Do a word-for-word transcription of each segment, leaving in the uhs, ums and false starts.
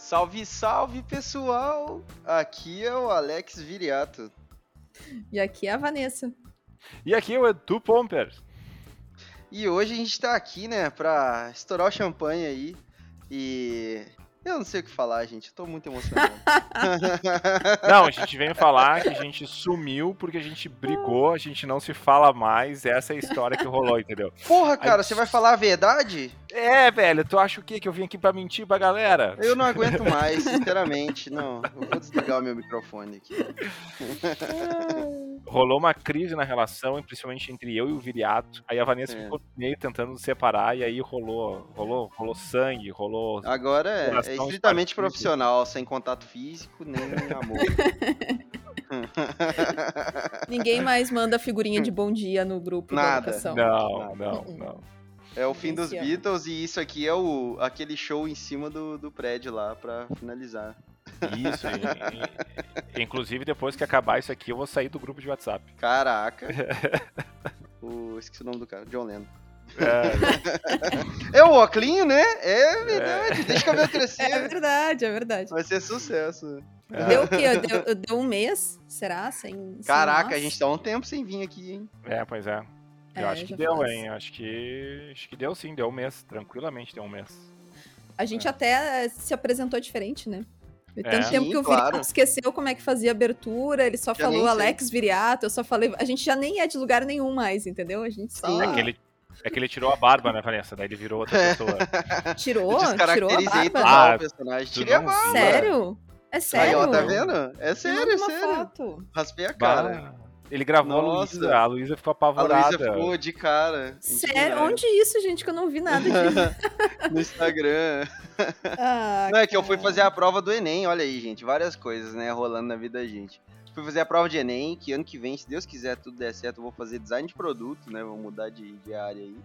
Salve, salve, pessoal! Aqui é o Alex Viriato. E aqui é a Vanessa. E aqui é o Edu Pomper. E hoje a gente tá aqui, né, pra estourar o champanhe aí. E eu não sei o que falar, gente. Eu tô muito emocionado. Não, a gente veio falar que a gente sumiu porque a gente brigou, a gente não se fala mais. Essa é a história que rolou, entendeu? Porra, cara, Aí- você vai falar a verdade? É, velho, tu acha o quê? Que eu vim aqui pra mentir pra galera? Eu não aguento mais, sinceramente. Não, eu vou desligar o meu microfone aqui. Rolou uma crise na relação, principalmente entre eu e o Viriato. Aí a Vanessa É. ficou meio tentando nos separar, e aí rolou, rolou, rolou sangue, rolou... Agora é, é Coração estritamente partido. profissional, sem contato físico, nem amor. Ninguém mais manda figurinha de bom dia no grupo Nada. da locação. Não, não, Uh-uh. não. É o fim dos Esse ano. Beatles e isso aqui é o, aquele show em cima do, do prédio lá pra finalizar. Isso, e, e- inclusive depois que acabar isso aqui, eu vou sair do grupo de WhatsApp. Caraca. o, esqueci o nome do cara, John Lennon. É, É o Oclinho, né? É verdade, deixa o cabelo crescer. É verdade, é verdade. Vai ser sucesso. Deu o quê? Deu, deu um mês? Será? Sem, sem Caraca, nós? a gente tá há um tempo sem vir aqui, hein? é, pois é. Eu É, acho que já deu, faz. hein? Eu Acho que, acho que deu sim, deu um mês. Tranquilamente deu um mês. A gente É. até se apresentou diferente, né? É. Tanto tempo Sim, que o claro. Viriato esqueceu como é que fazia abertura, ele só Já falou nem sei. Alex Viriato, eu só falei. A gente já nem é de lugar nenhum mais, entendeu? A gente só Sim. É que ele, é que ele tirou a barba, né, Vanessa? Daí ele virou outra pessoa. tirou, tirou a Descaracterizei barba. total Ah, o personagem. tu Tirei a não barba. viu? Sério? É sério? Aí, ó, tá vendo? É Me sério, manda é uma sério. foto. Raspei a cara. Bah, ele gravou Nossa. a Luísa, a Luísa ficou A apavorada. Luísa ficou de cara. Sério? indignada. Onde isso, gente? Que eu não vi nada disso. No Instagram. Ah, Não, é que eu fui cara. fazer a prova do Enem, olha aí, gente. Várias coisas, né, rolando na vida da gente. Fui fazer a prova de Enem, que ano que vem, se Deus quiser, tudo der certo, eu vou fazer design de produto, né? Vou mudar de, de área aí.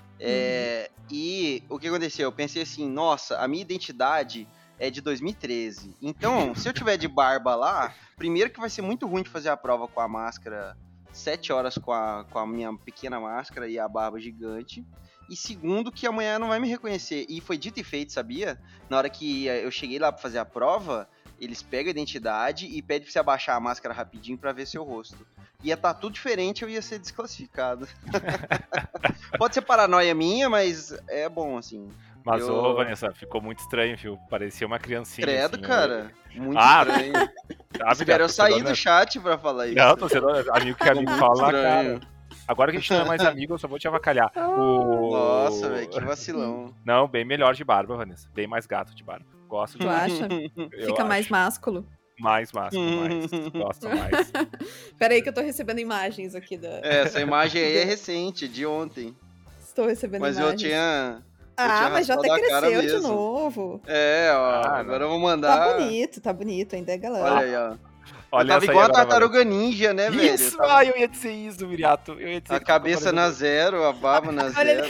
É, E o que aconteceu? Eu pensei assim, nossa, a minha identidade é de dois mil e treze. Então, se eu tiver de barba lá, primeiro que vai ser muito ruim de fazer a prova com a máscara, sete horas com a, com a minha pequena máscara e a barba gigante. E segundo, que amanhã não vai me reconhecer. E foi dito e feito, sabia? Na hora que eu cheguei lá pra fazer a prova, eles pegam a identidade e pedem pra você abaixar a máscara rapidinho pra ver seu rosto. Ia estar tudo diferente, eu ia ser desclassificado. Pode ser paranoia minha, mas é bom, assim. Mas, Eu- ô, Vanessa, ficou muito estranho, viu? Parecia uma criancinha. Credo, assim, cara. Muito Ah, estranho. Ah, Espero eu sair torcedor, do né? chat pra falar isso. Não, torcedor, amigo que amigo Muito fala na estranho. cara. Agora que a gente não é mais amigo, eu só vou te avacalhar. O... Nossa, velho, que vacilão. Não, bem melhor de barba, Vanessa. Bem mais gato de barba. Gosto de Tu acha? eu Fica mais acho. másculo. Mais másculo, mais. Gosto mais. Peraí que eu tô recebendo imagens aqui da... É, essa imagem aí é recente, de ontem. Estou recebendo Mas eu imagens. tinha. eu Ah, tinha mas já até raspado a cara cresceu de mesmo. novo. É, ó. Ah, agora eu vou Tá mandar. bonito, tá bonito, ainda é galã. Olha aí, ó. Olha eu tava essa aí igual a agora, tartaruga ninja, né, Vanessa. velho? Isso, Eu tava- ai, eu ia dizer isso, Viriato. Eu ia dizer A que cabeça ficou na parecendo- zero, a barba na Olha zero.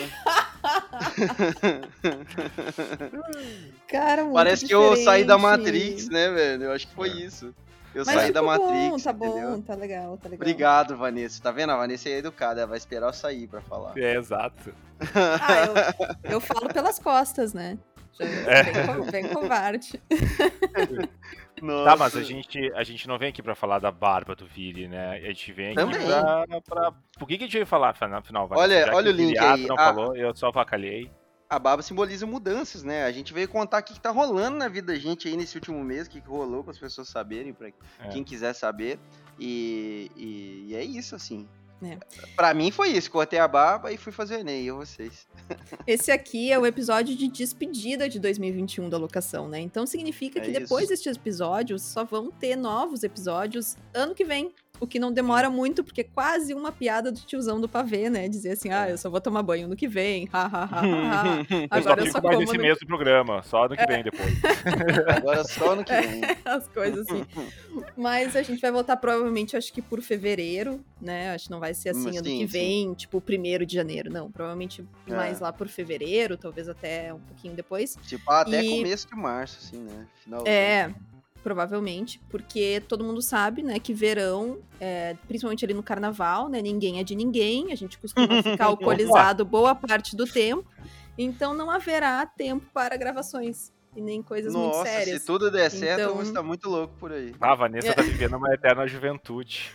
Cara, muito Parece que eu saí da diferente. Matrix, né, velho? Eu acho que foi É. isso. Eu Mas saí da ficou Matrix, bom, tá entendeu? bom, tá legal, tá legal. Obrigado, Vanessa. Tá vendo? A Vanessa é educada, ela vai esperar eu sair pra falar. É, exato. Ah, eu, eu falo pelas costas, né? Já- É. Bem, co- bem covarde. Nossa. Tá, mas a gente, a gente não vem aqui pra falar da barba do Viri, né? A gente vem aqui Também. pra, pra... Por que, que a gente veio falar, afinal, Vanessa? Olha- Já que olha o link Viriato aí. não Ah. falou, eu só avacalhei. A barba simboliza mudanças, né? A gente veio contar o que que tá rolando na vida da gente aí nesse último mês, o que, que rolou para as pessoas saberem, pra É. quem quiser saber. E, e- e é isso, assim. É. Pra mim foi isso, cortei a barba e fui fazer o Enem, e eu vocês. Esse aqui é o episódio de despedida de dois mil e vinte e um da locação, né? Então significa É que isso. depois destes episódios só vão ter novos episódios ano que vem. O que não demora muito, porque é quase uma piada do tiozão do pavê, né? Dizer assim, ah, eu só vou tomar banho no que vem, ha, ha, ha, ha, ha. Eu Agora só eu fico só mais como nesse no- mês do programa, só ano que vem depois. Agora só no que vem. as coisas assim. Mas a gente vai voltar provavelmente, acho que por fevereiro, né? Acho que não vai ser assim Hum, ano sim, que sim. vem, tipo, primeiro de janeiro, não. Provavelmente É. mais lá por fevereiro, talvez até um pouquinho depois. Tipo, até E- começo de março, assim, né? Final É, provavelmente, porque todo mundo sabe, né, que verão, é, principalmente ali no carnaval, né, ninguém é de ninguém, a gente costuma ficar alcoolizado boa parte do tempo, então não haverá tempo para gravações. e nem coisas muito Nossa, sérias. se tudo der certo, Então- você tá muito louco por aí. Ah, a Vanessa tá vivendo uma eterna juventude.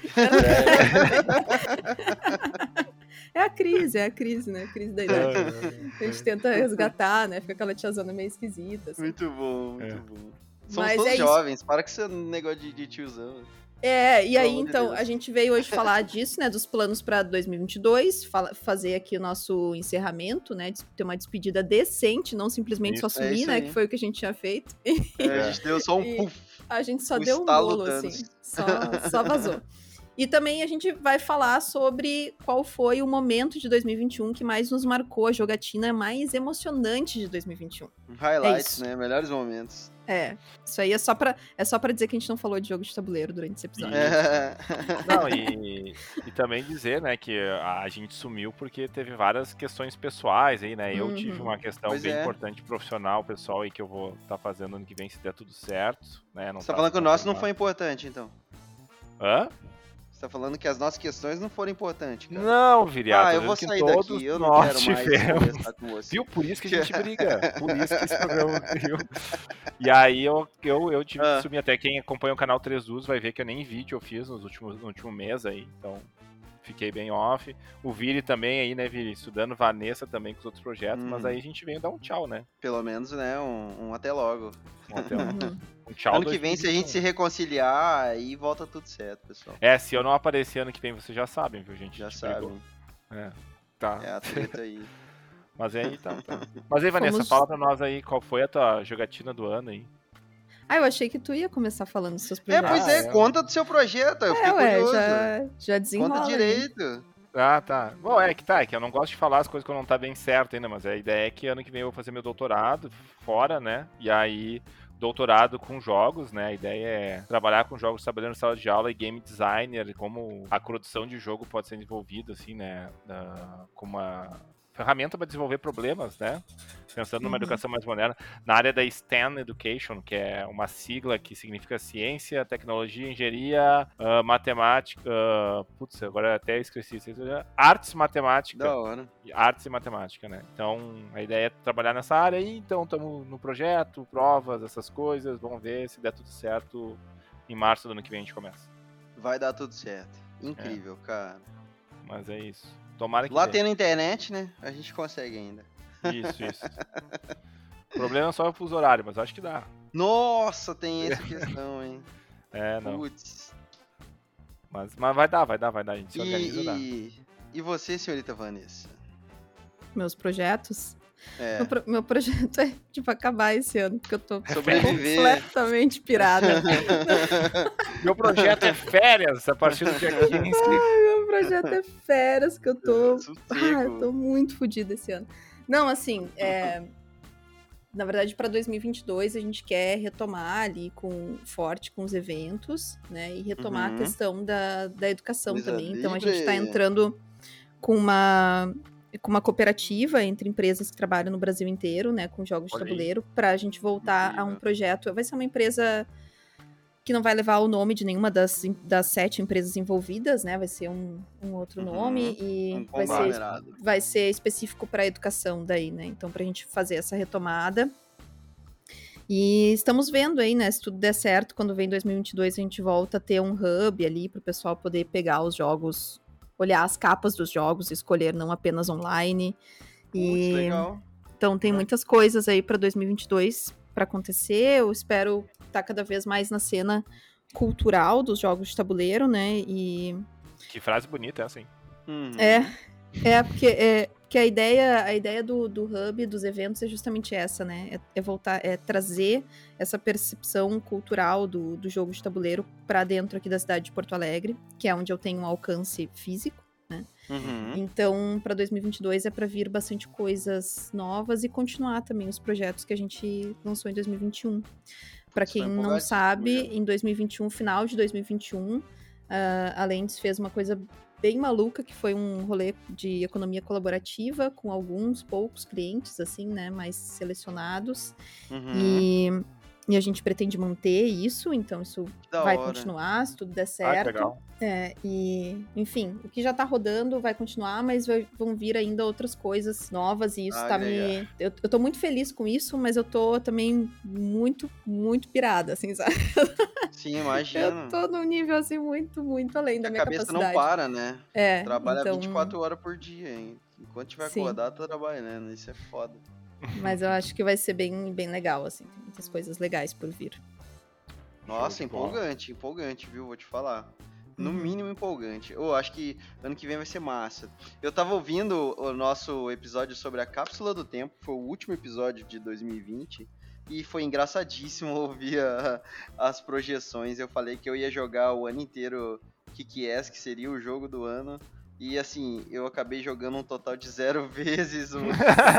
É a crise, é a crise, né? A crise da idade. A gente tenta resgatar, né? Fica aquela tiazona meio esquisita. Assim. Muito bom, muito É. bom. Somos Mas todos é isso. jovens, para com esse negócio de, de tiozão. É, e Pelo aí, amor de então, Deus. a gente veio hoje falar disso, né, dos planos para dois mil e vinte e dois, fala- fazer aqui o nosso encerramento, né, de ter uma despedida decente, não simplesmente só Isso, é sumir, isso né, aí. que foi o que a gente tinha feito. É, a gente deu só um E- puff. A gente só O deu um estalo bolo, Thanos. assim, só, só vazou. E também a gente vai falar sobre qual foi o momento de dois mil e vinte e um que mais nos marcou, a jogatina mais emocionante de dois mil e vinte e um. Highlights, isso. né? Melhores momentos. É, isso aí é só pra, é só pra dizer que a gente não falou de jogo de tabuleiro durante esse episódio. É. Não, e, e também dizer, né, que a gente sumiu porque teve várias questões pessoais aí, né? Eu Uhum. tive uma questão Pois bem é. importante profissional, pessoal, aí que eu vou estar fazendo ano que vem se der tudo certo, né? Não Você tá tá falando que o nosso não foi confirmado. importante, então. Hã? Você tá falando que as nossas questões não foram importantes, cara. Não, Viriato. ah, eu tô vou dizendo que sair todos daqui, eu não nós quero mais tivemos. conversar com você. Viu? Por isso que a gente briga. Por isso que esse programa viu. E aí eu, eu, eu tive Ah. que sumir. Até quem acompanha o canal três Us vai ver que eu nem vídeo eu fiz nos últimos, no último mês aí. Então, fiquei bem off. O Viri também aí, né, Viri? Estudando Vanessa também com os outros projetos. Hum. Mas aí a gente veio dar um tchau, né? Pelo menos, né, um, um até logo. Um, até um, Uhum. um tchau. ano que vem, se a gente se dois mil e vinte e um. reconciliar, aí volta tudo certo, pessoal. É, se eu não aparecer ano que vem, vocês já sabem, viu, gente? Já A gente brigou. sabem. É. Tá. É a treta aí. Mas aí tá, tá. Mas aí, Vanessa, Fomos- fala pra nós aí qual foi a tua jogatina do ano aí. Ah, eu achei que tu ia começar falando dos seus É, projetos. pois é, é. conta do seu projeto, eu fiquei É, ué, curioso. já, já desenrola. Conta aí. direito. Ah, tá. Bom, é que tá, é que eu não gosto de falar as coisas que não tá bem certo ainda, mas a ideia é que ano que vem eu vou fazer meu doutorado fora, né? E aí, doutorado com jogos, né? A ideia é trabalhar com jogos trabalhando em sala de aula e game designer, como a produção de jogo pode ser desenvolvida, assim, né? Da, como uma ferramenta para desenvolver problemas, né? Pensando numa Uhum. educação mais moderna, na área da STEM Education, que é uma sigla que significa ciência, tecnologia, engenharia, ah, matemática, ah, putz, agora até esqueci, artes, matemática, Da hora. artes e matemática, né? Então, a ideia é trabalhar nessa área aí, então estamos no projeto, provas, essas coisas, vamos ver se der tudo certo, em março do ano que vem a gente começa. Vai dar tudo certo. Incrível, cara. Mas é isso. Tomara que Lá dê. tendo internet, né? A gente consegue ainda. Isso, isso. O problema é só o fuso horário, mas acho que dá. Nossa, tem essa questão, hein? É, não. Putz. Mas, mas vai dar, vai dar, vai dar. A gente se organiza, E, dá. e, e você, senhorita Vanessa? Meus projetos. É, Meu, pro- meu projeto é, tipo, acabar esse ano, porque eu tô sobreviver. completamente pirada. Meu projeto é férias a partir do dia quinze. Meu projeto é férias, que eu tô... Ah, Sossego. eu tô muito fodida esse ano. Não, assim, é... na verdade, para dois mil e vinte e dois, a gente quer retomar ali com forte com os eventos, né? E retomar Uhum. a questão da, da educação Coisa também. Então, a gente livre. está entrando com uma, com uma cooperativa entre empresas que trabalham no Brasil inteiro, né? Com jogos de Olha aí. tabuleiro, para a gente voltar a um Incrível. projeto. Vai ser uma empresa que não vai levar o nome de nenhuma das, das sete empresas envolvidas, né? Vai ser um, um outro Uhum. nome e Um vai ser conglomerado. vai ser específico para a educação daí, né? Então, para a gente fazer essa retomada. E estamos vendo aí, né? Se tudo der certo, quando vem dois mil e vinte e dois, a gente volta a ter um hub ali para o pessoal poder pegar os jogos, olhar as capas dos jogos, escolher não apenas online. Putz, E legal. então tem muitas coisas aí para dois mil e vinte e dois para acontecer. Eu espero estar cada vez mais na cena cultural dos jogos de tabuleiro, né? E Que frase bonita é assim. Uhum. é, é porque, é, porque a ideia, a ideia do, do hub, dos eventos, é justamente essa, né? É, é voltar, é trazer essa percepção cultural do, do jogo de tabuleiro para dentro aqui da cidade de Porto Alegre, que é onde eu tenho um alcance físico. Uhum. Então, para dois mil e vinte e dois é para vir bastante coisas novas e continuar também os projetos que a gente lançou em dois mil e vinte e um. Para Estou quem não empolgadíssimo sabe, já. em dois mil e vinte e um, final de dois mil e vinte e um, ah, a Lentes fez uma coisa bem maluca, que foi um rolê de economia colaborativa com alguns poucos clientes, assim, né, mais selecionados. Uhum. E, E a gente pretende manter isso, então isso Da vai hora. continuar, se tudo der Ah, que certo. legal. É, e, enfim, o que já tá rodando vai continuar, mas vai- vão vir ainda outras coisas novas e isso Ah, tá legal. me... Eu, eu tô muito feliz com isso, mas eu tô também muito, muito pirada, assim, sabe? Sim, Eu imagino. tô num nível, assim, muito, muito além da A minha cabeça não capacidade. para, né? É, Trabalha então... vinte e quatro horas por dia, hein? Enquanto tiver Sim. acordado, tá trabalhando. Isso é foda. Mas eu acho que vai ser bem, bem legal, assim. Tem muitas coisas legais por vir. Nossa, Show de bola. empolgante, empolgante, viu? Vou te falar. No Uhum. mínimo empolgante. Eu acho que ano que vem vai ser massa. Eu tava ouvindo o nosso episódio sobre a Cápsula do Tempo, foi o último episódio de dois mil e vinte, e foi engraçadíssimo ouvir a- as projeções. Eu falei que eu ia jogar o ano inteiro Kick-Ass, que seria o jogo do ano. E assim, eu acabei jogando um total de zero vezes o.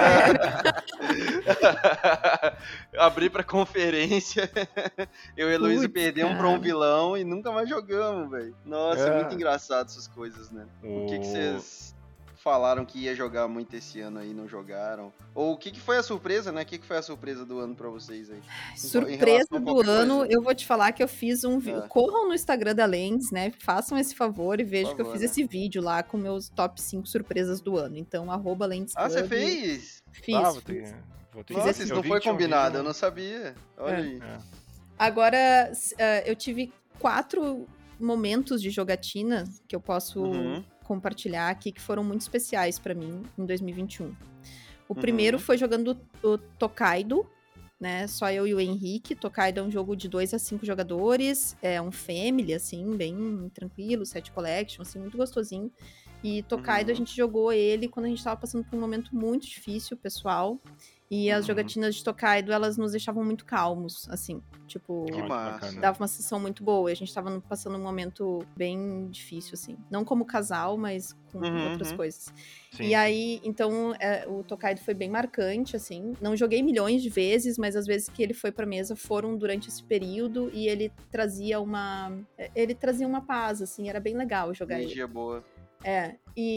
Abri pra conferência. Eu e a Heloísa Putz, perdemos pra um cara. vilão e nunca mais jogamos, velho. Nossa, é. É. muito engraçado essas coisas, né? O que que O- vocês falaram que ia jogar muito esse ano aí, não jogaram? Ou o que que foi a surpresa, né? O que que foi a surpresa do ano pra vocês aí? Em Surpresa relação a do qualquer ano, coisa. eu vou te falar que eu fiz um vídeo. Ah. Corram no Instagram da Lens, né? Façam esse favor e vejam Por que eu favor, fiz né? esse vídeo lá com meus top cinco surpresas do ano. Então, arroba Lens Ah, você Club. Fiz? Fiz, Ah, vou fiz. ter, vou ter Fiz Nossa, esse isso eu não vi foi que tinha um combinado, vídeo- eu não sabia. Olha É. aí. É. Agora, s- ah, eu tive quatro momentos de jogatina que eu posso Uhum. compartilhar aqui que foram muito especiais pra mim em dois mil e vinte e um. O Uhum. primeiro foi jogando o Tokaido, né? Só eu e o Henrique. Tokaido é um jogo de dois a cinco jogadores, é um family, assim, bem tranquilo, set collection, assim, muito gostosinho. E Tokaido, Uhum. a gente jogou ele quando a gente tava passando por um momento muito difícil, pessoal. E as Uhum. jogatinas de Tokaido, elas nos deixavam muito calmos, assim, tipo... Que Ó, que massa. bacana. Dava uma sessão muito boa e a gente tava no- passando um momento bem difícil, assim. Não como casal, mas com Uhum, outras uhum. coisas. Sim, E sim. aí, então, é, o Tokaido foi bem marcante, assim. Não joguei milhões de vezes, mas as vezes que ele foi pra mesa foram durante esse período e ele trazia uma... Ele trazia uma paz, assim, era bem legal jogar ele. Energia boa. É,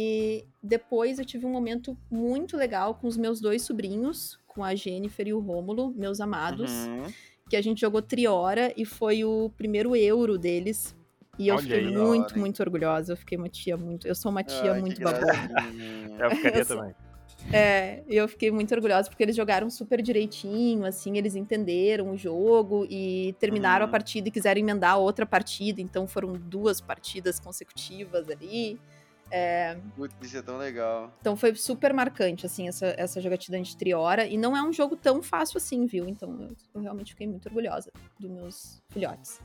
e depois eu tive um momento muito legal com os meus dois sobrinhos, com a Jennifer e o Rômulo, meus amados, Uhum. que a gente jogou Triora e foi o primeiro euro deles. E eu Olha fiquei aí. Da hora, muito, hein? muito orgulhosa. Eu fiquei uma tia muito. Eu sou uma tia Ai, muito que babosa. gracinha. Eu ficaria Eu sou- também. É, e eu fiquei muito orgulhosa porque eles jogaram super direitinho, assim, eles entenderam o jogo e terminaram Uhum. a partida e quiseram emendar outra partida, então foram duas partidas consecutivas ali. Putz, isso é tão legal. Então foi super marcante, assim, essa, essa jogatina de Triora. E não é um jogo tão fácil assim, viu? Então eu, eu realmente fiquei muito orgulhosa dos meus filhotes.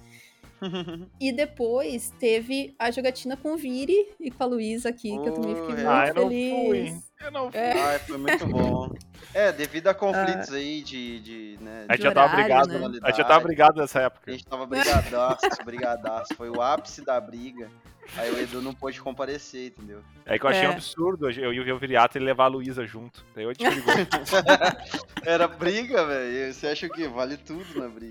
E depois teve a jogatina com o Viri e com a Luísa aqui, que eu também fiquei Oh, muito Ah, eu não feliz. fui. Eu não fui. É. Ai, foi muito bom. É, devido a conflitos aí de, de, né, A de gente já tava horário, brigado, né? A gente já tava brigado nessa A época. gente tava brigadaço, brigadaço. Foi o ápice da briga. Aí o Edu não pôde comparecer, entendeu? É que eu achei É. um absurdo eu ia ver o Viriato e levar a Luísa junto. Daí eu te brigou. Era briga, velho. Você acha o quê? Vale tudo na briga.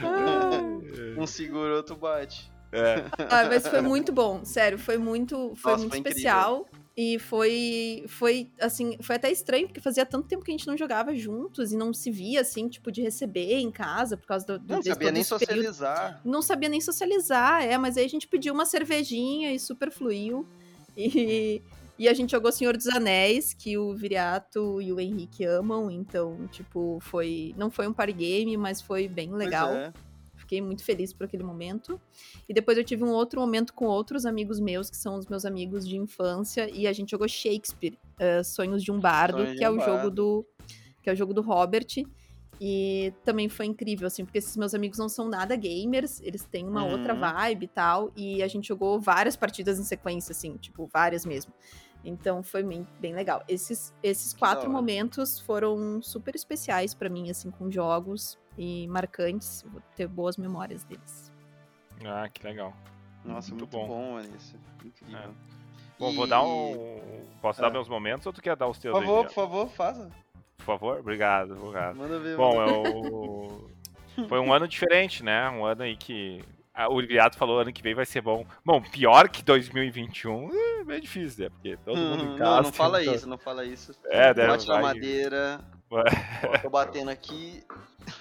Um segura, o outro bate. É. Ah, mas foi muito bom, sério, foi muito, foi Nossa, muito foi especial. E foi, foi, assim, foi até estranho, porque fazia tanto tempo que a gente não jogava juntos e não se via, assim, tipo, de receber em casa, por causa do... do Não desse- sabia todo nem esse período. socializar. Não sabia nem socializar, é, mas aí a gente pediu uma cervejinha e super fluiu. E, e a gente jogou Senhor dos Anéis, que o Viriato e o Henrique amam, então, tipo, foi... Não foi um party game, mas foi bem legal. Pois é. Fiquei muito feliz por aquele momento. E depois eu tive um outro momento com outros amigos meus, que são os meus amigos de infância, e a gente jogou Shakespeare, eh, Sonhos de um Bardo, Sonhos de que é um o jogo Bardo. do que é o jogo do Robert. E também foi incrível, assim, porque esses meus amigos não são nada gamers, eles têm uma Uhum. outra vibe e tal, e a gente jogou várias partidas em sequência, assim, tipo, várias mesmo. Então foi bem, bem legal. Esses, esses quatro hora. momentos foram super especiais pra mim, assim, com jogos e marcantes. Vou ter boas memórias deles. Ah, que legal. Nossa, Muito muito, bom. bom, Vanessa. Incrível. É. Bom, E- vou dar um. Posso dar Ah. meus momentos ou tu quer dar os Por teus aí? favor, já? por favor, faça. Por favor? Obrigado, obrigado. Manda ver. Bom, manda eu... foi um ano diferente, né? Um ano aí que ah, o Viriato falou ano que vem vai ser bom. Bom, pior que dois mil e vinte e um é bem difícil, né? Porque todo mundo em Não, casa. não fala então- isso, não fala isso. É, deve, Bate na vai- madeira. Vai. Ó, tô batendo aqui.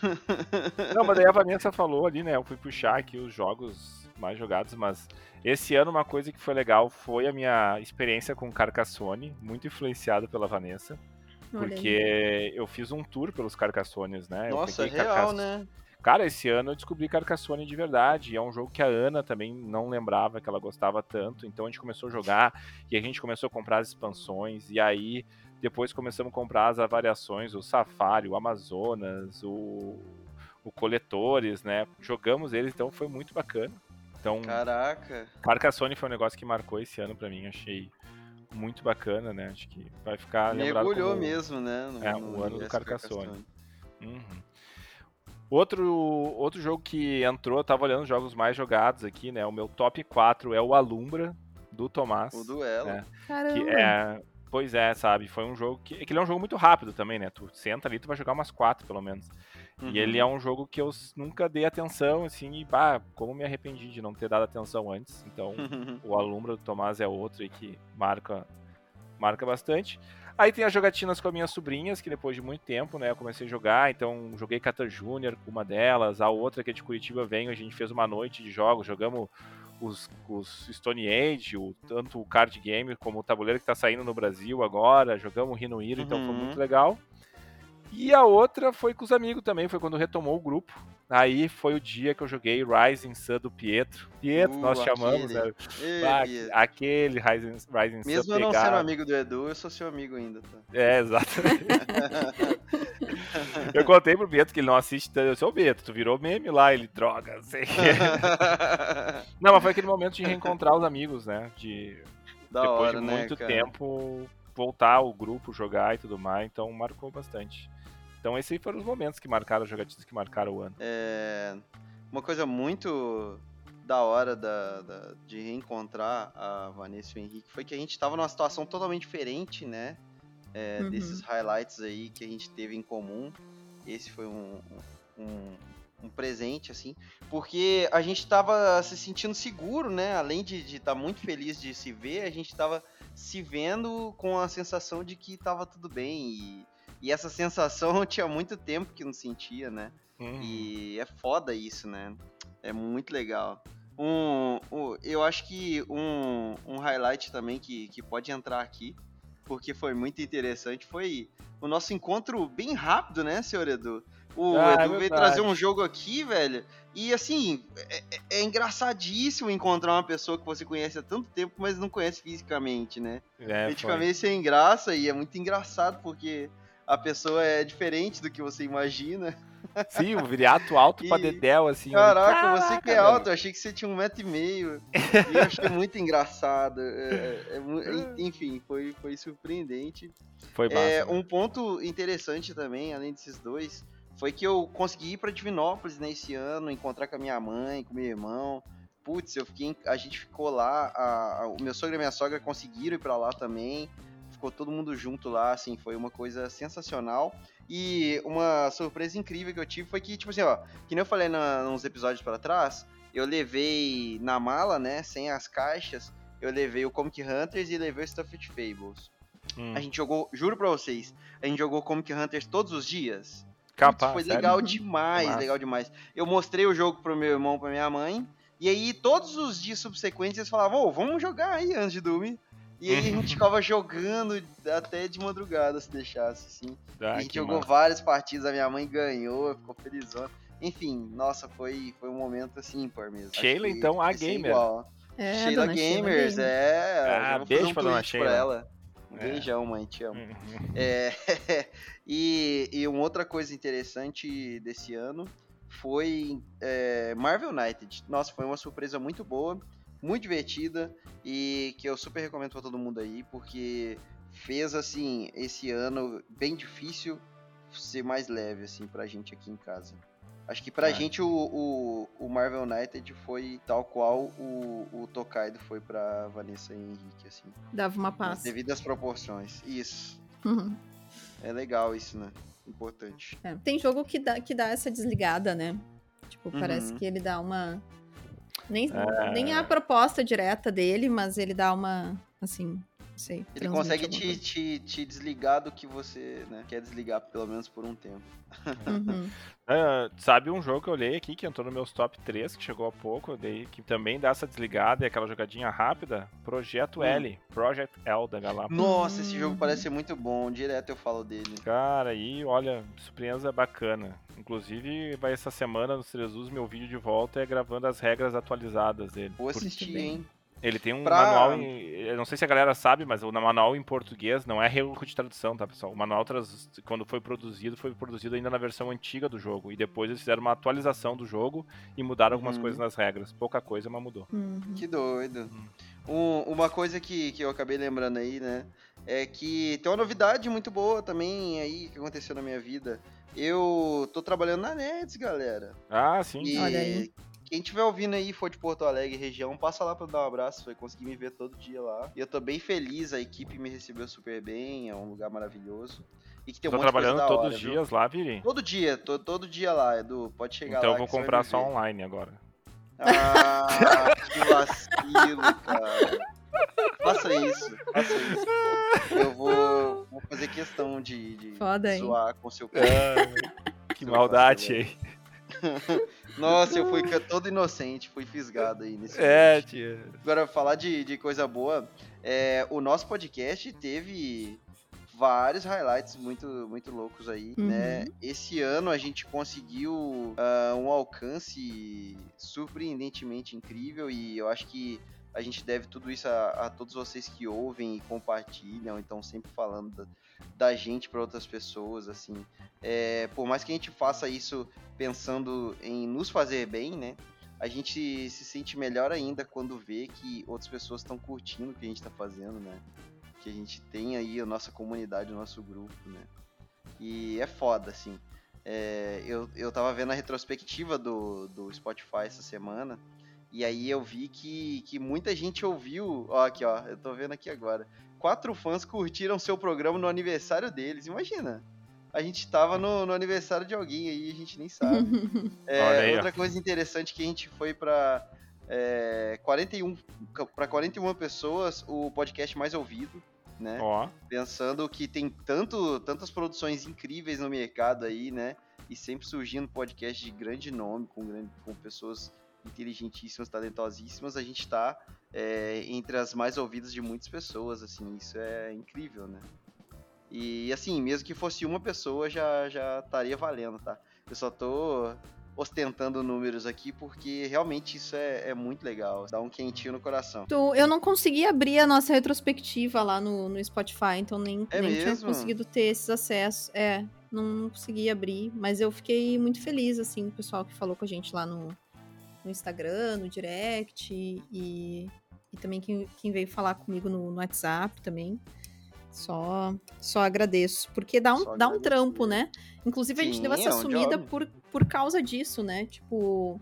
Não, mas daí a Vanessa falou ali, né? Eu fui puxar aqui os jogos mais jogados, mas esse ano uma coisa que foi legal foi a minha experiência com Carcassonne, muito influenciada pela Vanessa, Olha aí. porque eu fiz um tour pelos Carcassones, né? Eu Nossa, peguei real, Carcass- né? Cara, esse ano eu descobri Carcassonne de verdade, e é um jogo que a Ana também não lembrava que ela gostava tanto, então a gente começou a jogar, e a gente começou a comprar as expansões, e aí depois começamos a comprar as variações, o Safari, o Amazonas, o, o Coletores, né? Jogamos eles, então foi muito bacana. Então, Caraca. Carcassonne foi um negócio que marcou esse ano pra mim, achei muito bacana, né? Acho que vai ficar lembrado Mergulhou como mesmo, né? No, é, no o ano do universo Carcassonne. Uhum. Outro, outro jogo que entrou, eu tava olhando os jogos mais jogados aqui, né? O meu top quatro é o Alumbra, do Tomás. O duelo. né? Caramba. Que é, pois é, sabe? Foi um jogo que, que ele é um jogo muito rápido também, né? Tu senta ali, tu vai jogar umas quatro, pelo menos. Uhum. E ele é um jogo que eu s- nunca dei atenção, assim, e bah, como me arrependi de não ter dado atenção antes. Então, o Alumbra do Tomás é outro aí que marca, marca bastante. Aí tem as jogatinas com as minhas sobrinhas, que depois de muito tempo, né, eu comecei a jogar, então joguei Cata Júnior com uma delas, a outra que é de Curitiba vem, a gente fez uma noite de jogos, jogamos os, os Stone Age, o, tanto o card game como o tabuleiro que tá saindo no Brasil agora, jogamos o Rino Hiro, então foi Uhum. muito legal. E a outra foi com os amigos também, foi quando retomou o grupo. Aí foi o dia que eu joguei Rising Sun do Pietro. Pietro, Uh, nós chamamos, aquele. né? Ê, Ah, Pietro. aquele Rising, Rising Sun Mesmo eu não pegado. sendo amigo do Edu, eu sou seu amigo ainda, tá? É, exatamente. Eu contei pro Beto que ele não assiste, eu disse, ô Beto, tu virou meme lá, ele, droga, não sei o quê. Não, mas foi aquele momento de reencontrar os amigos, né? De, Da depois hora, de né, muito cara? tempo, voltar o grupo, jogar e tudo mais, então marcou bastante. Então esses foram os momentos que marcaram, as jogatinas que marcaram o ano. É, uma coisa muito da hora da, da- de reencontrar a Vanessa e o Henrique foi que a gente tava numa situação totalmente diferente, né? É, Uhum. Desses highlights aí que a gente teve em comum. Esse foi um, um, um presente, assim, porque a gente tava se sentindo seguro, né? Além de estar muito feliz de se ver, a gente tava se vendo com a sensação de que tava tudo bem. E, e essa sensação tinha muito tempo que não sentia, né? Uhum. E é foda isso, né? É muito legal. Um, um- eu acho que um, um highlight também que, que pode entrar aqui, porque foi muito interessante, foi o nosso encontro bem rápido, né, senhor Edu? O Ah, é Edu veio verdade. trazer um jogo aqui, velho, e assim, é, é- é engraçadíssimo encontrar uma pessoa que você conhece há tanto tempo, mas não conhece fisicamente, né? É, A gente foi. fica meio sem graça e é muito engraçado porque a pessoa é diferente do que você imagina. Sim, o viriato alto pra E- dedéu, assim. eu Caraca, falei, você que é "Caraca, alto, eu achei que você tinha um metro e meio. E eu achei muito engraçado. É- é mu- enfim, foi, foi surpreendente. velho." Foi massa. É, né? um ponto interessante também, além desses dois, foi que eu consegui ir pra Divinópolis nesse ano, encontrar com a minha mãe, com meu irmão. Putz, eu fiquei, em- a gente ficou lá, a- a- o meu sogro e a minha sogra conseguiram ir pra lá também. Ficou todo mundo junto lá, assim, foi uma coisa sensacional. E uma surpresa incrível que eu tive foi que, tipo assim, ó, que nem eu falei na, nos episódios pra trás, eu levei na mala, né, sem as caixas, eu levei o Comic Hunters e levei o Stuffed Fables. Hum. A gente jogou, juro pra vocês, a gente jogou Comic Hunters todos os dias. Capaz, Foi sério? legal Uhum. demais, Massa. legal demais. Eu mostrei o jogo pro meu irmão, pra minha mãe, e aí todos os dias subsequentes eles falavam, ô, vamos jogar aí antes de dormir. E aí a gente ficava jogando até de madrugada, se deixasse, assim. Ah, a gente que jogou massa. várias partidas, a minha mãe ganhou, ficou felizona. Enfim, nossa, foi, foi um momento assim ímpar mesmo. Acho Sheila, que então, a vai ser gamer. igual. É, Sheila dona Gamers, Sheila Gamer. é. Ah, já vou beijo fazer um pra dona tweet Sheila. pra ela. Um É. beijão, mãe, te amo. Uhum. É, e, e uma outra coisa interessante desse ano foi é, Marvel United. Nossa, foi uma surpresa muito boa, muito divertida e que eu super recomendo pra todo mundo aí, porque fez, assim, esse ano bem difícil ser mais leve, assim, pra gente aqui em casa. Acho que pra Ah. gente o, o, o Marvel United foi tal qual o, o Tokaido foi pra Vanessa e Henrique, assim. Dava uma Nas paz. devidas proporções. Isso. Uhum. É legal isso, né? Importante. É, tem jogo que dá, que dá essa desligada, né? Tipo, parece Uhum. que ele dá uma. Nem, É. nem é a proposta direta dele, mas ele dá uma. Assim. sei. Ele consegue te, te, te desligar do que você, né, quer desligar, pelo menos por um tempo. Uhum. Uh, sabe um jogo que eu olhei aqui, que entrou nos meus top três, que chegou há pouco, eu dei, que também dá essa desligada e aquela jogadinha rápida? Projeto hum. L, Project L da Galápagos. Nossa, esse jogo parece ser muito bom, direto eu falo dele. Cara, aí, olha, surpresa bacana. Inclusive, vai essa semana no Cerezus, meu vídeo de volta é gravando as regras atualizadas dele. Vou assistir, hein? Ele tem um Pra- manual em. Eu não sei se a galera sabe, mas o manual em português não é erro de tradução, tá, pessoal? O manual, traz- quando foi produzido, foi produzido ainda na versão antiga do jogo. E depois eles fizeram uma atualização do jogo e mudaram algumas Uhum. coisas nas regras. Pouca coisa, mas mudou. Uhum. Que doido. Um- uma coisa que, que eu acabei lembrando aí, né? É que tem uma novidade muito boa também aí que aconteceu na minha vida. Eu tô trabalhando na Nets, galera. Ah, sim. E Olha aí. quem estiver ouvindo aí, for de Porto Alegre região, passa lá pra dar um abraço, vai conseguir me ver todo dia lá. E eu tô bem feliz, a equipe me recebeu super bem, é um lugar maravilhoso. E que tem um Tô monte de coisa trabalhando da todos hora, os viu? dias lá, Viri. Todo dia, tô, todo dia lá, Edu, pode chegar Então lá eu vou que você vai comprar me só ver. online agora. Ah, que vacilo, cara. Faça isso, faça isso. Eu vou, vou fazer questão de, de Foda, hein? zoar com seu Ah, que Seu maldade parceiro. aí. Nossa, eu fui todo inocente, fui fisgado aí nesse É, momento. tia. Agora, falar de, de coisa boa, é, o nosso podcast teve vários highlights muito, muito loucos aí, Uhum. né? Esse ano a gente conseguiu ah, um alcance surpreendentemente incrível e eu acho que a gente deve tudo isso a, a todos vocês que ouvem e compartilham, então sempre falando da, da gente para outras pessoas, assim. É, por mais que a gente faça isso pensando em nos fazer bem, né? A gente se sente melhor ainda quando vê que outras pessoas estão curtindo o que a gente está fazendo, né? Que a gente tem aí a nossa comunidade, o nosso grupo, né? E é foda, assim. É, eu, eu tava vendo a retrospectiva do, do Spotify essa semana, e aí eu vi que, que muita gente ouviu. Ó, aqui, ó, eu tô vendo aqui agora. Quatro fãs curtiram seu programa no aniversário deles, imagina. A gente tava no, no aniversário de alguém aí, a gente nem sabe. É, Olha aí, ó. outra coisa interessante que a gente foi pra, é, quarenta e um, pra quarenta e uma pessoas, o podcast mais ouvido, né? Ó, Pensando que tem tanto, tantas produções incríveis no mercado aí, né? E sempre surgindo podcast de grande nome, com, grande, com pessoas inteligentíssimas, talentosíssimas, a gente tá é, entre as mais ouvidas de muitas pessoas, assim, isso é incrível, né? E assim, mesmo que fosse uma pessoa, já, já estaria valendo, tá? Eu só tô ostentando números aqui porque realmente isso é, é muito legal, dá um quentinho no coração. Tu- eu não consegui abrir a nossa retrospectiva lá no, no Spotify, então nem, É nem tinha mesmo? conseguido ter esses acessos. É, não, não consegui abrir, mas eu fiquei muito feliz, assim, o pessoal que falou com a gente lá no, no Instagram, no direct, e, e também quem, quem veio falar comigo no, no WhatsApp também. Só, só agradeço, porque dá um, Só dá um agradecer. trampo, né? Inclusive, a gente Sim, deu essa é um sumida job. por, por causa disso, né? Tipo,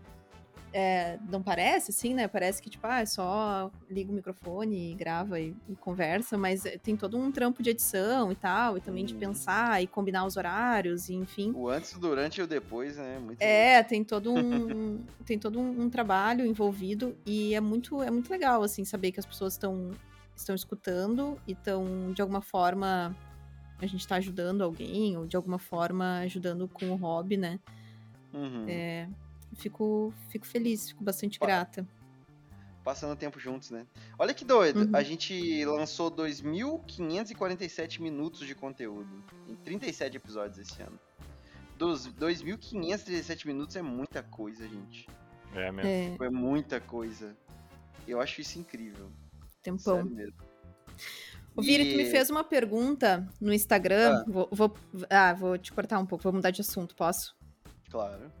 é, não parece, assim, né? Parece que, tipo, ah, é só liga o microfone e grava e, e conversa, mas é, tem todo um trampo de edição e tal, e também de Hum. pensar e combinar os horários, e, enfim. O antes, o durante e o depois, né? Muito É, tem todo um tem todo um, um trabalho envolvido e é muito é muito legal assim saber que as pessoas estão estão escutando e estão de alguma forma a gente tá ajudando alguém ou de alguma forma ajudando com o hobby, né? Uhum. É, fico fico feliz, fico bastante Pa- grata. Passando tempo juntos, né? Olha que doido, Uhum. a gente lançou dois mil quinhentos e quarenta e sete minutos de conteúdo em trinta e sete episódios esse ano. Dos dois mil quinhentos e trinta e sete minutos é muita coisa, gente. é mesmo. É, É muita coisa. Eu acho isso incrível. tempão. Sério mesmo. O Viri, tu me E- fez uma pergunta no Instagram. Ah. Vou, vou, ah, vou te cortar um pouco, vou mudar de assunto, posso? Claro.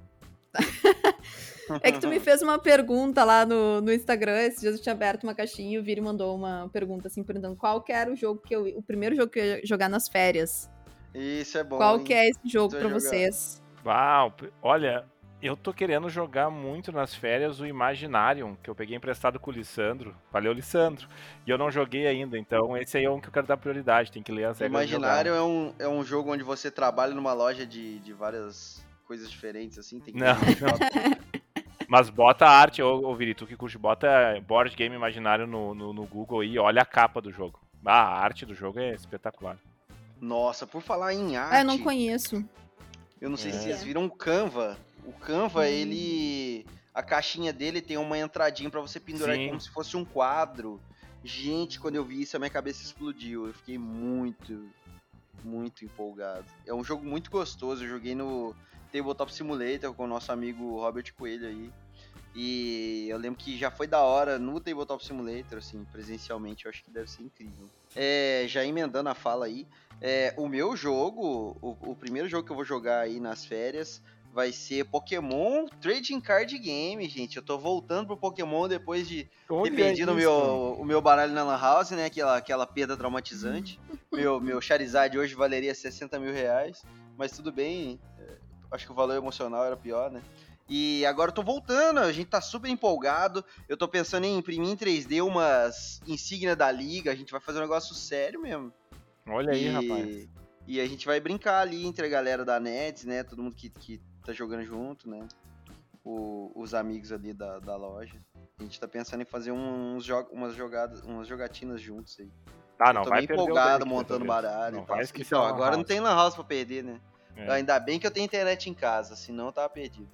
É que tu me fez uma pergunta lá no, no Instagram, esses dias eu tinha aberto uma caixinha e o Viri mandou uma pergunta assim, perguntando qual que era o jogo que eu... O primeiro jogo que eu ia jogar nas férias. Isso é bom, Qual hein? que é esse jogo Você pra vai jogar. vocês? Uau, p- olha, eu tô querendo jogar muito nas férias o Imaginarium, que eu peguei emprestado com o Lissandro. Valeu, Lissandro. E eu não joguei ainda, então esse aí é um que eu quero dar prioridade, tem que ler as regras e jogar. Imaginário é um, é um jogo onde você trabalha numa loja de, de várias coisas diferentes, assim. Tem que Não, ter não. foto. Mas bota a arte, ô, ô Viri, tu que curte, bota Board Game Imaginário no, no, no Google aí, olha a capa do jogo. Ah, a arte do jogo é espetacular. Nossa, por falar em arte... Ah, eu não conheço. Eu não sei É. se vocês viram o Canva. O Canva, Hum. ele... A caixinha dele tem uma entradinha pra você pendurar Sim. como se fosse um quadro. Gente, quando eu vi isso, a minha cabeça explodiu. Eu fiquei muito, muito empolgado. É um jogo muito gostoso. Eu joguei no Tabletop Simulator com o nosso amigo Robert Coelho aí. E eu lembro que já foi da hora no Tabletop Simulator, assim, presencialmente. Eu acho que deve ser incrível. É, já emendando a fala aí, é, o meu jogo, o, o primeiro jogo que eu vou jogar aí nas férias vai ser Pokémon Trading Card Game, gente. Eu tô voltando pro Pokémon depois de Olha ter perdido o isso. meu, o meu baralho na Lan House, né? Aquela, aquela perda traumatizante. meu, meu Charizard hoje valeria sessenta mil reais, mas tudo bem. Acho que o valor emocional era pior, né? E agora eu tô voltando, a gente tá super empolgado. Eu tô pensando em imprimir em três D umas insígnias da liga. A gente vai fazer um negócio sério mesmo. Olha aí, e, rapaz. E a gente vai brincar ali entre a galera da Nets, né? Todo mundo que, que tá jogando junto, né? O, os amigos ali da, da loja. A gente tá pensando em fazer uns jo umas jogadas, umas jogatinas juntos aí. Ah, eu não tô vai meio perder o empolgado break montando dessa vez. baralho Não e tal. vai esquecer Então, a Lan agora não House. tem Lan House pra perder, né? É. Ainda bem que eu tenho internet em casa, senão eu tava perdido.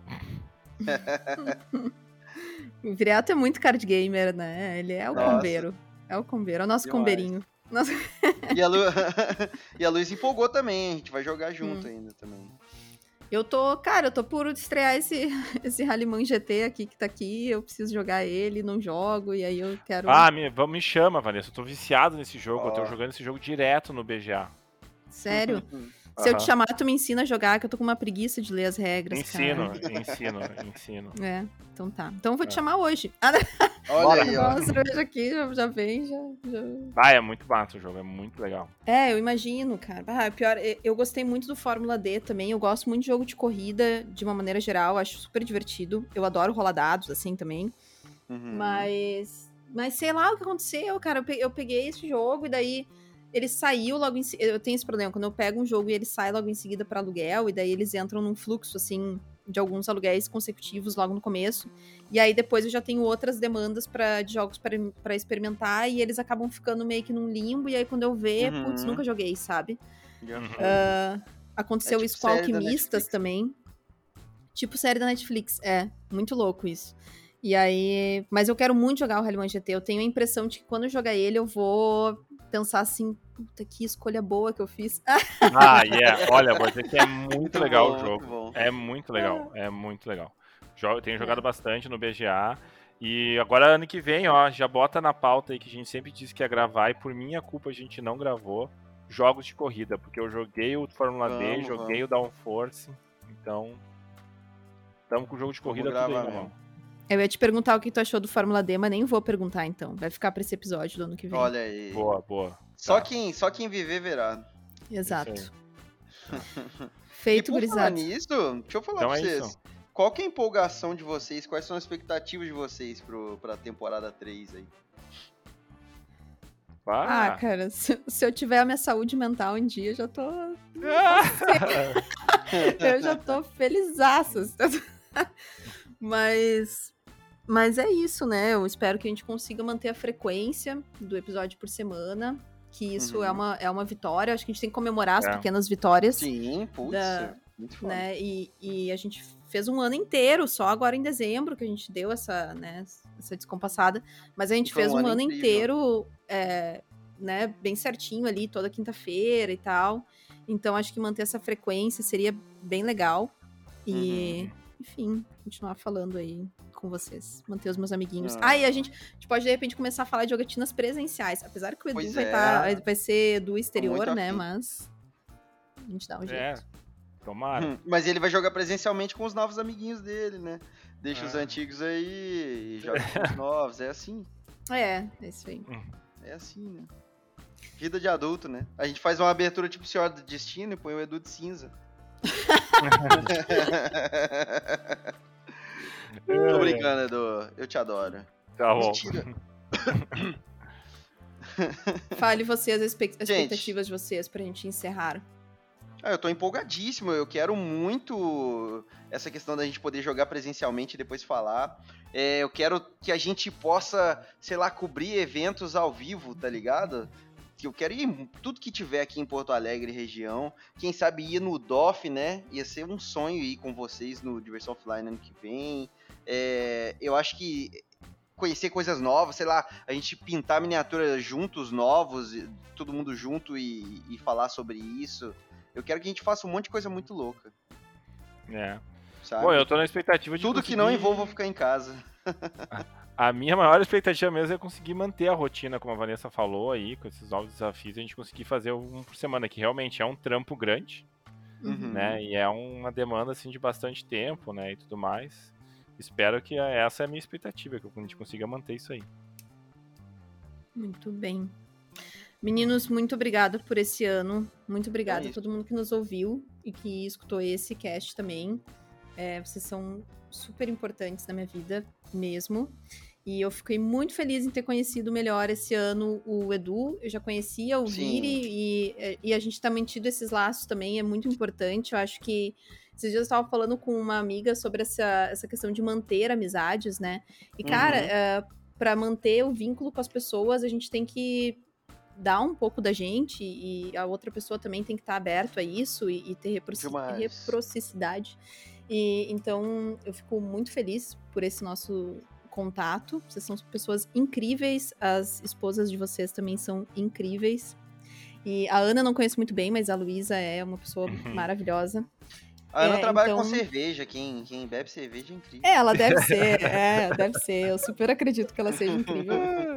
O Viriato é muito card gamer, né? Ele é o Nossa. combeiro. É o combeiro, é o nosso Demais. combeirinho. Nossa. E a, Lu... e a Luiz empolgou também, a gente vai jogar junto Hum. ainda também. Eu tô, cara, eu tô puro de estrear esse, esse Rallyman G T aqui que tá aqui. Eu preciso jogar ele, não jogo, e aí eu quero. Ah, me, vamos, me chama, Vanessa. Eu tô viciado nesse jogo. Ó. Eu tô jogando esse jogo direto no B G A. Sério? Se eu te Aham. chamar, tu me ensina a jogar, que eu tô com uma preguiça de ler as regras, Ensino, cara. ensino, ensino. É, então tá. Então eu vou te É. chamar hoje. Ah, Olha Bora. aí, ó. uma cerveja aqui, já, já vem, já, já... Ah, é muito massa o jogo, é muito legal. É, eu imagino, cara. Ah, pior, eu- eu gostei muito do Fórmula D também. Eu gosto muito de jogo de corrida, de uma maneira geral. Acho super divertido. Eu adoro rolar dados, assim, também. Uhum. Mas... Mas sei lá o que aconteceu, cara. Eu pe- Eu peguei esse jogo e daí... Ele saiu logo em seguida. Eu tenho esse problema. Quando eu pego um jogo e ele sai logo em seguida pra aluguel, e daí eles entram num fluxo, assim, de alguns aluguéis consecutivos logo no começo. E aí depois eu já tenho outras demandas pra, de jogos pra, pra experimentar, e eles acabam ficando meio que num limbo. E aí quando eu ver, Uhum. putz, nunca joguei, sabe? Já Uhum. foi. Aconteceu É tipo isso com série da Alquimistas Netflix. também. Tipo série da Netflix. É, muito louco isso. E aí... Mas eu quero muito jogar o Rallyman G T. Eu tenho a impressão de que quando eu jogar ele, eu vou pensar assim, puta, que escolha boa que eu fiz. Ah, yeah. Olha, vou dizer que é muito, Muito legal bom, o muito jogo. bom. É muito legal, é muito legal. Jo- Tenho jogado É. bastante no B G A. E agora, ano que vem, ó, já bota na pauta aí que a gente sempre disse que ia gravar, e por minha culpa a gente não gravou jogos de corrida, porque eu joguei o Fórmula D, Vamos, joguei o Downforce, então estamos com o jogo de corrida tudo aí gravar na mesmo. mão. Eu ia te perguntar o que tu achou do Fórmula D, mas nem vou perguntar então. Vai ficar pra esse episódio do ano que vem. Olha aí. Boa, boa. Só, Tá. quem, só quem viver verá. Exato. Isso Feito, e por falar gurizada. nisso, deixa eu falar Então pra é vocês. isso. Qual que é a empolgação de vocês? Quais são as expectativas de vocês pro, pra temporada três aí? Ah, Ah, cara, se, se eu tiver a minha saúde mental em dia, eu já tô. Eu já tô felizaça. Mas. Mas é isso, né? Eu espero que a gente consiga manter a frequência do episódio por semana. Que isso Uhum. é, uma, é uma vitória. Acho que a gente tem que comemorar as É. pequenas vitórias. Sim, putz, Da- muito foda. Né? E, e a gente fez um ano inteiro, só agora em dezembro que a gente deu essa, né, essa descompassada. Mas a gente Foi um fez um ano ano incrível. inteiro, é, né, bem certinho ali, toda quinta-feira e tal. Então acho que manter essa frequência seria bem legal. E, enfim, continuar falando aí com vocês. Manter os meus amiguinhos. Ah. Ah, e a gente, a gente pode, de repente, começar a falar de jogatinas presenciais. Apesar que o Edu Pois vai, é. tá, vai ser do exterior, muito né? afim. Mas a gente dá um jeito. é, tomara. Hum, Mas ele vai jogar presencialmente com os novos amiguinhos dele, né? Deixa os Ah. antigos aí e joga com os novos. É assim. É, é isso aí. É assim, né? Vida de adulto, né? A gente faz uma abertura tipo Senhora do Destino e põe o Edu de cinza. Tô brincando, Edu. Eu te adoro. Tá bom. Mentira. Fale você as, espe- as Gente. expectativas de vocês pra gente encerrar. Ah, eu tô empolgadíssimo, eu quero muito essa questão da gente poder jogar presencialmente e depois falar. É, eu quero que a gente possa, sei lá, cobrir eventos ao vivo, tá ligado? Que eu quero ir em tudo que tiver aqui em Porto Alegre, região. Quem sabe ir no D O F, né? Ia ser um sonho ir com vocês no Diversão Offline ano que vem. É, eu acho que conhecer coisas novas, sei lá, a gente pintar miniaturas juntos, novos, todo mundo junto e, e falar sobre isso. Eu quero que a gente faça um monte de coisa muito louca. É. Sabe? Bom, eu tô na expectativa de Tudo conseguir... que não envolva ficar em casa. A minha maior expectativa mesmo é conseguir manter a rotina, como a Vanessa falou aí, com esses novos desafios, a gente conseguir fazer um por semana, que realmente é um trampo grande, Uhum. né? E é uma demanda, assim, de bastante tempo, né? E tudo mais. Espero que essa é a minha expectativa, que a gente consiga manter isso aí. Muito bem. Meninos, muito obrigada por esse ano. Muito obrigada É a todo mundo que nos ouviu e que escutou esse cast também. É, vocês são super importantes na minha vida mesmo. E eu fiquei muito feliz em ter conhecido melhor esse ano o Edu. Eu já conhecia o Sim. Viri e, e a gente tá mantido esses laços também, é muito importante. Eu acho que esses dias eu estava falando com uma amiga sobre essa, essa questão de manter amizades, né? E, cara, Uhum. é, para manter o vínculo com as pessoas, a gente tem que dar um pouco da gente e a outra pessoa também tem que estar aberto a isso e, e ter reproci- Demais. reciprocidade. E, então, eu fico muito feliz por esse nosso contato. Vocês são pessoas incríveis, as esposas de vocês também são incríveis. E a Ana eu não conheço muito bem, mas a Luísa é uma pessoa maravilhosa. A Ana É, trabalha então- com cerveja, quem, quem bebe cerveja é incrível. É, ela deve ser, é, deve ser. Eu super acredito que ela seja incrível.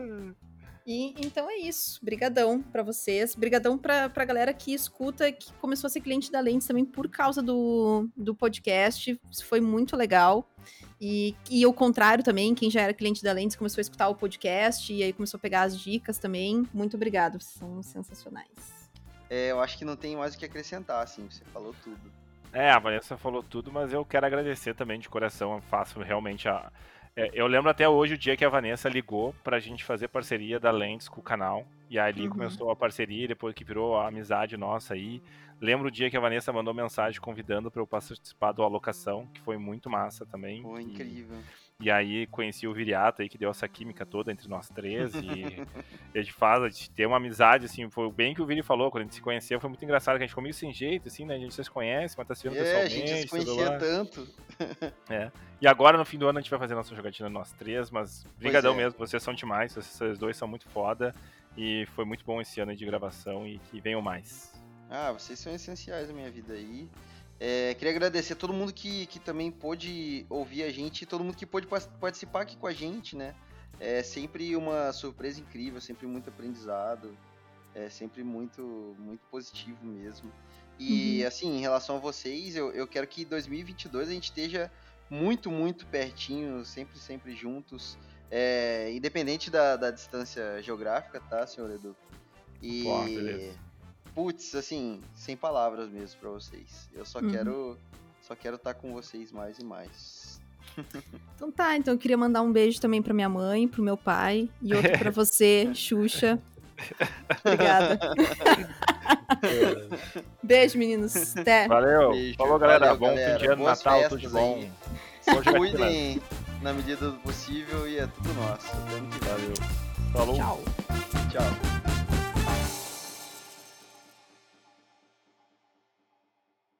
E então é isso. Brigadão pra vocês. Brigadão pra, pra galera que escuta, que começou a ser cliente da Lentes também por causa do, do podcast. Isso foi muito legal. E, e ao contrário também, quem já era cliente da Lentes começou a escutar o podcast e aí começou a pegar as dicas também. Muito obrigado, vocês são sensacionais. É, eu acho que não tem mais o que acrescentar, assim, você falou tudo. É, a Vanessa falou tudo, mas eu quero agradecer também de coração. Eu faço realmente a... é, eu lembro até hoje o dia que a Vanessa ligou pra gente fazer parceria da Lentes com o canal. E ali Uhum. começou a parceria, depois que virou a amizade nossa aí. Lembro o dia que a Vanessa mandou mensagem convidando pra eu participar do Alocação, que foi muito massa também. Pô, E- incrível. E aí conheci o Viriato aí, que deu essa química toda entre nós três. E a gente faz, a gente tem uma amizade, assim, foi bem que o Viri falou, quando a gente se conheceu, foi muito engraçado, que a gente ficou meio sem jeito, assim, né? A gente se conhece, mas tá se vendo É, a pessoalmente. gente já se tudo conhecia lá. tanto. É. E agora, no fim do ano, a gente vai fazer nossa jogatina nós três, mas brigadão é. mesmo, vocês são demais, vocês dois são muito foda. E foi muito bom esse ano aí de gravação e que venham mais. Ah, vocês são essenciais na minha vida aí. É, queria agradecer a todo mundo que, que também pôde ouvir a gente, todo mundo que pôde pas- participar aqui com a gente, né? É sempre uma surpresa incrível, sempre muito aprendizado, é sempre muito, muito positivo mesmo. E, Uhum. assim, em relação a vocês, eu, eu quero que em dois mil e vinte e dois a gente esteja muito, muito pertinho, sempre, sempre juntos, é, independente da, da distância geográfica, tá, senhor Edu? E... Pô, beleza. Putz, assim, sem palavras mesmo pra vocês. Eu só Uhum. quero só quero estar com vocês mais e mais. Então tá, então eu queria mandar um beijo também pra minha mãe, pro meu pai e outro pra você, Xuxa. Obrigada. Beijo, meninos. Até. Valeu, Beijo. falou galera, Valeu, bom galera. fim de ano, Boas Natal, tudo de festas bom. aí. Bom Se jogatina. cuidem na medida do possível e é tudo nosso. Até ano que vem. Valeu, falou. Tchau. Tchau.